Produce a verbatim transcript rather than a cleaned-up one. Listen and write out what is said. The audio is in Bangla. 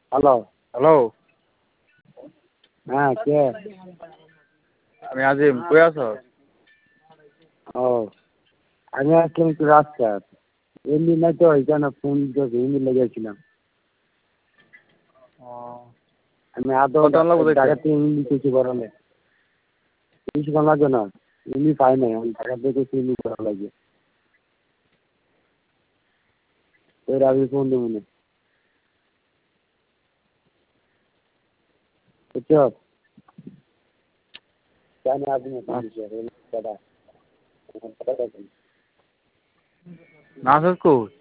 হ্যালো হ্যালো হ্যাঁ কে আমি আজিম কই আছো? ও আমি আজকে একটু রাস্তায় এমনি নাই তো ওইখানে ফোন এমনি লেগেছিলাম ও আমি আদৌ কত লাগবে দেখতে? ঢাকা থেকে এমনি কিছু করালে কিছুক্ষণ লাগবে না এমনি পাই নাই আমি ঢাকা থেকে এমনি করা লাগে এর আগে ফোন দেবো না বুঝছো জানি আপনি দাদা নাসির কই?